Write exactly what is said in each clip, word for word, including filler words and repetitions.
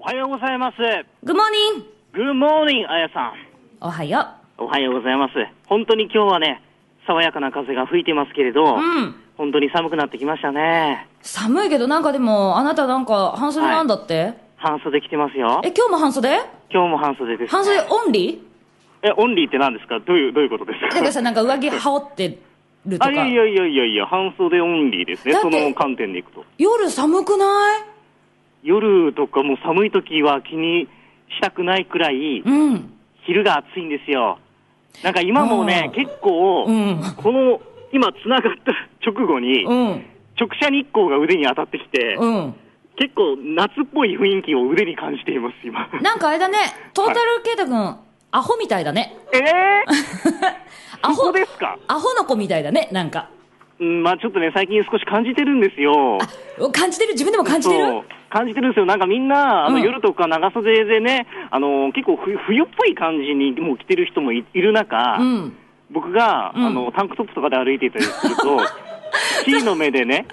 はようございます。 グッモーニング。 グッモーニング、あやさん。 おはよう。おはようございます。本当に今日はね、爽やかな風が吹いてますけれど、 うん、 本当に寒くなってきましたね。 寒いけどなんかでも、あなたなんか半袖なんだって、はい、 半袖着てますよ。 え、今日も半袖？ 今日も半袖です、ね。 半袖オンリー？え、オンリーって何ですか？どういう、どういうことですか？ だからさ、なんか上着羽織ってるとか。 あ、いやいやいやいやいや、半袖オンリーですね。その観点でいくと。 夜寒くない？ 夜とかも寒い時は気にしたくないくらい、うん、昼が暑いんですよ。なんか今もね、結構、うん、この、今繋がった直後に、うん、直射日光が腕に当たってきて、うん、結構夏っぽい雰囲気を腕に感じています、今。 なんかあれだね、トータルケイタ君、はい、アホみたいだね。 えぇ、ー、アホですか？ アホの子みたいだね、なんか。 うん、まあちょっとね、最近少し感じてるんですよ。 感じてる？自分でも感じてる？ 感じてるんですよ。なんかみんな、あの、うん、夜とか長袖でね、あの、結構冬っぽい感じにもう着てる人も い, いる中、うん、僕が、うん、あの、タンクトップとかで歩いていたりすると、キーの目でね、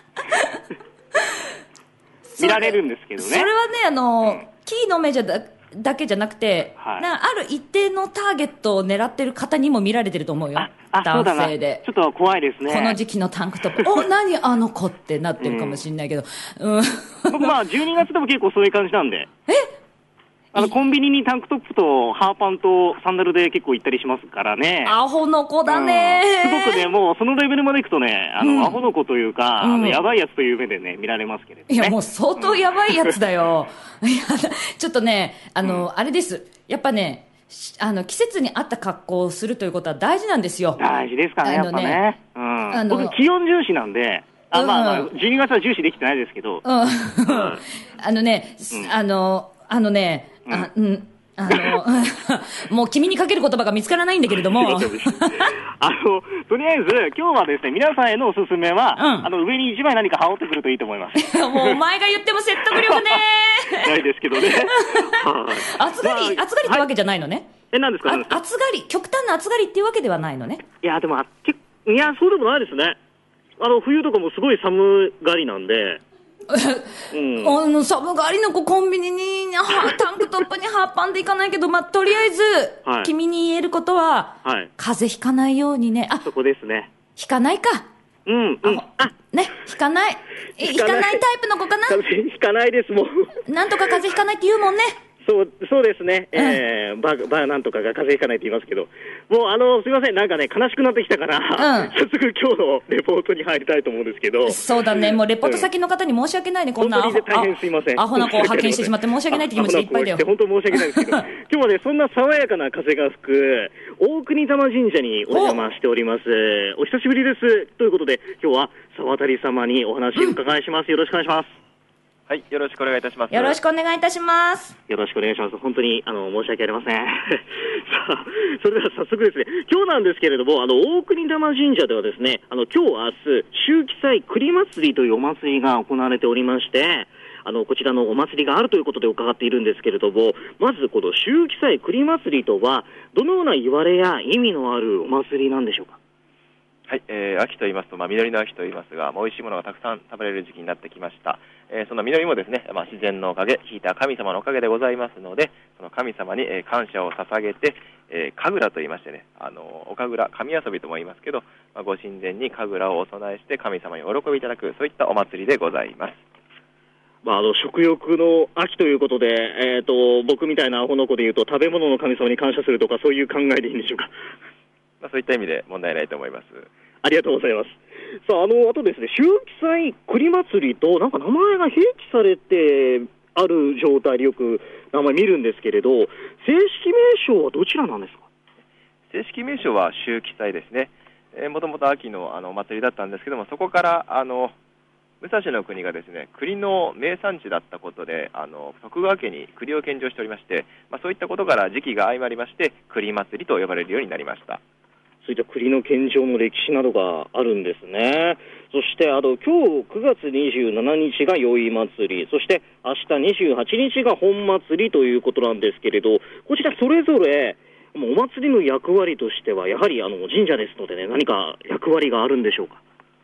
見られるんですけどね。 それはね、あの、うん、キーの目じゃだ、だけじゃなくて、はい、なある一定のターゲットを狙ってる方にも見られてると思うよ。 ああ、 男性で。 ちょっと怖いですね。 この時期のタンクトップ。お、何あの子ってなってるかもしれないけど。うん、 僕まあじゅうにがつでも結構そういう感じなんで。えあの、コンビニにタンクトップとハーパンとサンダルで結構行ったりしますからね。 アホの子だね、 うん、すごくね、もうそのレベルまで行くとね、あの、うん、アホの子というか、うん、あのやばいやつという目でね、見られますけれどね。 いや、もう相当やばいやつだよ。いや、ちょっとね、あの、うん、あれです。やっぱね、あの、季節に合った格好をするということは大事なんですよ。 大事ですかね、やっぱね。うん。あの僕、気温重視なんで、あ、うん、まあ、まあ、じゅうにがつは重視できてないですけど。うん。うん、 あのね、うん、あの、あのね、あ、うん。あの、もう君にかける言葉が見つからないんだけれども。あの、 とりあえず、今日はですね、皆さんへのおすすめは、うん、あの、上に一枚何か羽織ってくるといいと思います。 もうお前が言っても説得力ねー。ないですけどね。 暑がり、暑がりってわけじゃないのね。はい、 え、何ですか？ 暑がり、極端な暑がりっていうわけではないのね。 いや、でも、いや、そうでもないですね。あの、冬とかもすごい寒がりなんで。 うん、あの寒がりの子コンビニにタンクトップにハーパンで行かないけど、まあ、とりあえず、はい、君に言えることは、はい、風邪ひかないようにね。あ、 そこですね。 ひかないか。 うんうん。 あ、ね、ひかない。ひかないタイプの子かな。 風邪ひかないですもん。 なんとか風邪ひかないって言うもんね。 そう、そうですね。うん、えー、バー、バーなんとかが風邪ひかないって言いますけど。もうあの、すいません。なんかね、悲しくなってきたから、うん、早速今日のレポートに入りたいと思うんですけど。 そうだね。もうレポート先の方に申し訳ないね。うん、こんなアホ、 大変すいません。 アホな子を派遣してしまって申し訳ないって気持ちでいっぱいだよ。 本当申し訳ないですけど。今日はね、そんな爽やかな風が吹く、大国玉神社にお邪魔しております。お, お久しぶりです。ということで、今日は沢渡様にお話を伺いします。よろしくお願いします。 はい、よろしくお願いいたします。 よろしくお願いいたします。 よろしくお願いします。本当に、あの、申し訳ありません。さあ、それでは早速ですね、今日なんですけれども、あの、大国玉神社ではですね、あの、今日、明日、秋季祭栗祭りというお祭りが行われておりまして、あの、こちらのお祭りがあるということで伺っているんですけれども、まずこの秋季祭栗祭りとは、どのような言われや意味のあるお祭りなんでしょうか？ はい、えー、秋と言いますと、まあ、実りの秋と言いますが、まあ、美味しいものがたくさん食べれる時期になってきました。えー、その実りもですね、まあ、自然のおかげ、引いた神様のおかげでございますので、その神様に、えー、感謝を捧げて、えー、神楽と言いましてね、あのお神楽、神遊びとも言いますけど、まあ、ご神前に神楽をお供えして神様にお喜びいただく、そういったお祭りでございます。 まあ、あの食欲の秋ということで、えーと、僕みたいなアホの子で言うと、食べ物の神様に感謝するとか、そういう考えでいいんでしょうか？ まあ、そういった意味で問題ないと思います。 ありがとうございます。さあ、あの、あとですね、秋季祭栗祭りと、なんか名前が併記されてある状態でよく名前見るんですけれど、正式名称はどちらなんですか？ 正式名称は秋季祭ですね。えー、もともと秋のあのお祭りだったんですけども、そこからあの武蔵の国がですね、栗の名産地だったことで、あの徳川家に栗を献上しておりまして、まあ、そういったことから時期が相まりまして、栗祭りと呼ばれるようになりました。 そういった栗の献上の歴史などがあるんですね。そしてあの今日くがつにじゅうしちにちが宵祭り、そして明日にじゅうはちにちが本祭りということなんですけれど、こちらそれぞれお祭りの役割としてはやはりあの神社ですのでね、何か役割があるんでしょうか？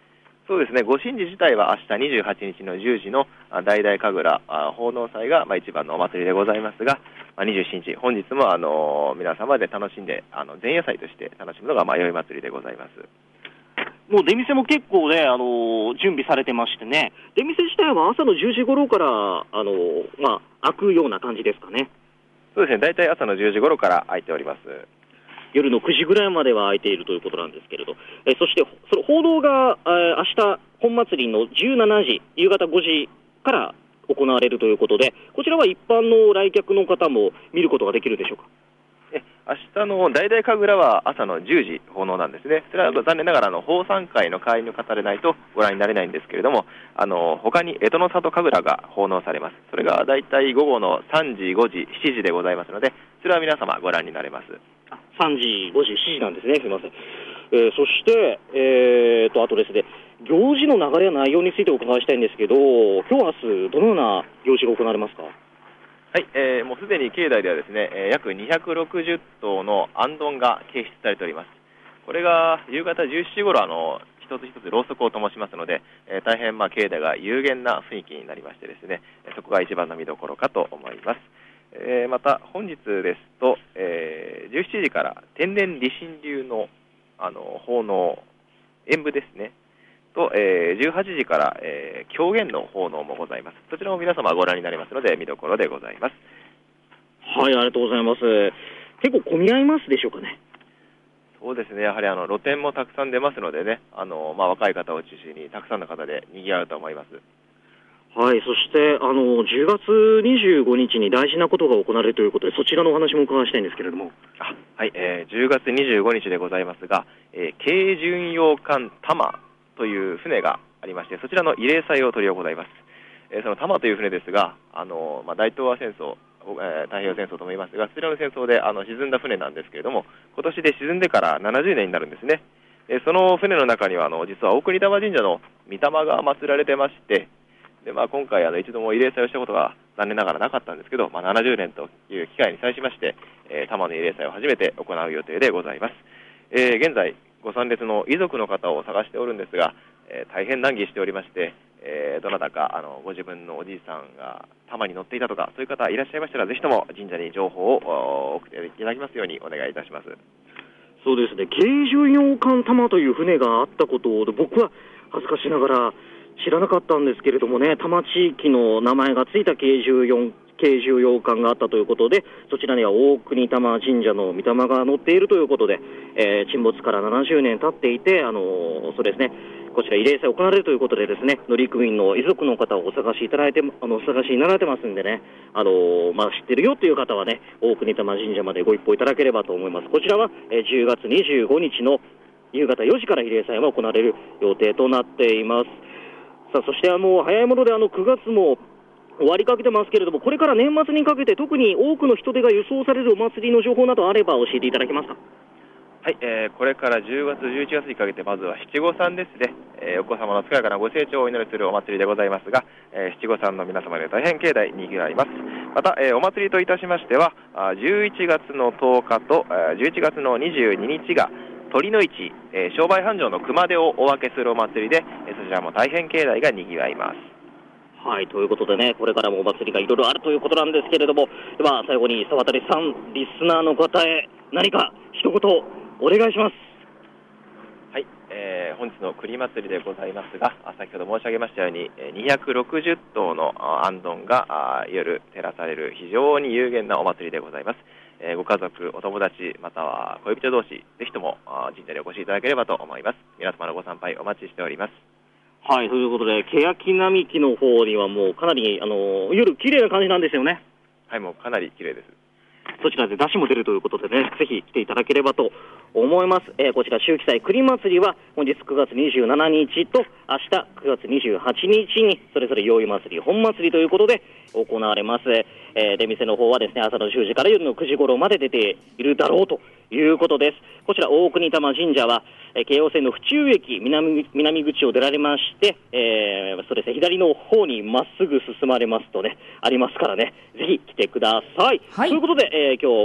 そうですね、ご神事自体は明日にじゅうはちにちのじゅうじの大々神楽奉納祭がまあ一番のお祭りでございますが、まあ、にじゅうしちにち、本日もあの皆様で楽しんで、あの前夜祭として楽しむのがまあ宵祭りでございます。 もう出店も結構ね、あの準備されてましてね、出店自体は朝のじゅうじ頃から、あのまあ、開くような感じですかね。 そうですね、大体朝のじゅうじ頃から開いております。 夜のくじぐらいまでは開いているということなんですけれど、えそしてその報道が、えー、明日本祭りのじゅうしちじ、夕方ごじから行われるということで、こちらは一般の来客の方も見ることができるでしょうか。 え明日の大々神楽は朝のじゅうじ奉納なんですね。それは残念ながらあの奉賛会の会員の方でないとご覧になれないんですけれども、あの他に江戸の里神楽が奉納されます。それが大体午後のさんじ、ごじ、しちじでございますので、それは皆様ご覧になれます。 さんじ、ごじ、しちじなんですね。すみません。えー、そして、えー、とあとですね、行事の流れや内容についてお伺いしたいんですけど、今日明日どのような行事が行われますか。 はい、えー、もうすでに境内ではですね、えー、約にひゃくろくじゅっとうの行燈が掲出されております。これが夕方じゅうしちじ頃あの一つ一つろうそくを灯しますので、えー、大変まあ境内が幽厳な雰囲気になりましてですね、そこが一番の見どころかと思います。えー、また本日ですと、えー、じゅうしちじから天然理心流の、あの奉納演舞ですねと、えー、じゅうはちじから、えー、狂言の奉納もございます。そちらも皆様ご覧になりますので見どころでございます。 はい、ありがとうございます。結構混み合いますでしょうかね。 そうですね、やはりあの露店もたくさん出ますのでね、あの、まあ、若い方を中心にたくさんの方で賑わうと思います。 はい、そしてあのじゅうがつにじゅうごにちに大事なことが行われるということで、そちらのお話も伺いしたいんですけれども。 あはい、えー、じゅうがつにじゅうごにちでございますが、えー、軽巡洋艦玉という船がありまして、そちらの慰霊祭を執り行います。えー、その玉という船ですが、あの、まあ、大東亜戦争、えー、太平洋戦争とも言いますが、そちらの戦争であの沈んだ船なんですけれども、今年で沈んでからななじゅうねんになるんですね。えー、その船の中にはあの実は大国玉神社の御霊が祀られてまして、でまあ、今回あの一度も慰霊祭をしたことが残念ながらなかったんですけど、まあ、ななじゅうねんという機会に際しまして、えー、玉の慰霊祭を初めて行う予定でございます。えー、現在ご参列の遺族の方を探しておるんですが、えー、大変難儀しておりまして、えー、どなたかあのご自分のおじいさんが玉に乗っていたとかそういう方いらっしゃいましたら、ぜひとも神社に情報を送っていただきますようにお願いいたします。 そうですね、軽巡洋艦玉という船があったことで、僕は恥ずかしながら知らなかったんですけれどもね、多摩地域の名前がついた軽巡洋軽巡洋艦があったということで、そちらには大国玉神社の御霊が乗っているということで、えー、沈没からななじゅうねん経っていて、あのー、そうですね、こちら慰霊祭行われるということでですね、乗組員の遺族の方をお探しいただいて、あのお探しになられてますんでね、あのーまあ、知ってるよという方はね、大国玉神社までご一報いただければと思います。こちらは、えー、じゅうがつにじゅうごにちの夕方よじから慰霊祭が行われる予定となっています。さあ、そしてあの早いものであのくがつも終わりかけてますけれども、これから年末にかけて特に多くの人手が輸送されるお祭りの情報などあれば教えていただけますか。 はい、えー、これからじゅうがつ、じゅういちがつにかけてまずは七五三ですね、えー、お子様の健やかなご成長をお祈りするお祭りでございますが、えー、七五三の皆様で大変境内にぎわいます。また、えー、お祭りといたしましてはじゅういちがつのとおかとじゅういちがつのにじゅうににちが鳥の市、えー、商売繁盛の熊手をお分けするお祭りで、えー、そちらも大変境内がにぎわいます。 はい、ということでね、これからもお祭りがいろいろあるということなんですけれども、では最後に沢渡さん、リスナーの方へ何か一言お願いします。 はい、えー、本日の栗祭りでございますが、先ほど申し上げましたようににひゃくろくじゅっとうの行燈が夜照らされる非常に有限なお祭りでございます。えー、ご家族、お友達、または恋人同士、ぜひとも神社にお越しいただければと思います。皆様のご参拝お待ちしております。 はい、ということで、欅並木の方にはもうかなり、あの夜綺麗な感じなんですよね。 はい、もうかなり綺麗です。 そちらで出汁も出るということでね、ぜひ来ていただければと思います。えー、こちら秋季祭栗祭りは本日くがつにじゅうしちにちと明日くがつにじゅうはちにちにそれぞれ宵祭り、本祭りということで行われます。えー、出店の方はですね、朝のじゅうじから夜のくじ頃まで出ているだろうということです。こちら大国玉神社は、えー、京王線の府中駅 南, 南口を出られまして、えー、そうですね、左の方にまっすぐ進まれますとね、ありますからね、ぜひ来てください。はい、ということで、えー、今日は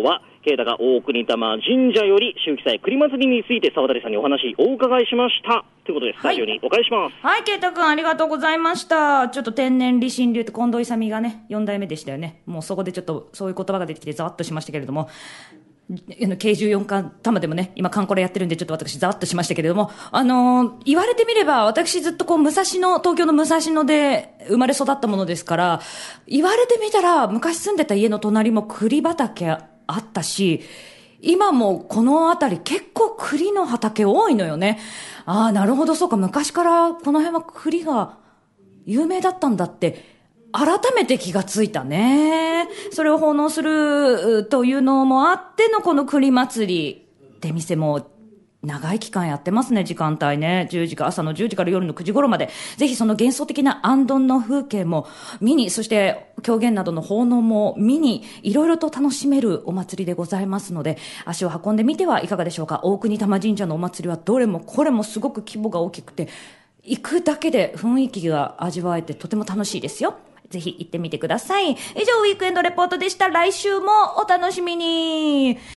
啓太が大国玉神社より秋季祭栗祭りについて沢渡さんにお話お伺いしましたということで、スタジオにお返しします。 はい、啓太くんありがとうございました。ちょっと天然理心流って近藤勇がね、よん代目でしたよね。もうそこでちょっとそういう言葉が出てきてざわっとしましたけれども、計じゅうよんかん玉でもね、今カンコレやってるんでちょっと私ざわっとしましたけれども、あのー、言われてみれば私ずっとこう武蔵野、東京の武蔵野で生まれ育ったものですから、言われてみたら昔住んでた家の隣も栗畑あったし、今もこの辺り結構栗の畑多いのよね。ああ、なるほど、そうか、昔からこの辺は栗が有名だったんだって改めて気がついたね。それを奉納するというのもあってのこの栗祭り。出店も長い期間やってますね、時間帯ね。じゅうじか、朝のじゅうじから夜のくじ頃まで。ぜひその幻想的な行燈の風景も見に、そして狂言などの奉納も見に、いろいろと楽しめるお祭りでございますので、足を運んでみてはいかがでしょうか。大国玉神社のお祭りはどれもこれもすごく規模が大きくて、行くだけで雰囲気が味わえてとても楽しいですよ。ぜひ行ってみてください。以上、ウィークエンドレポートでした。来週もお楽しみに。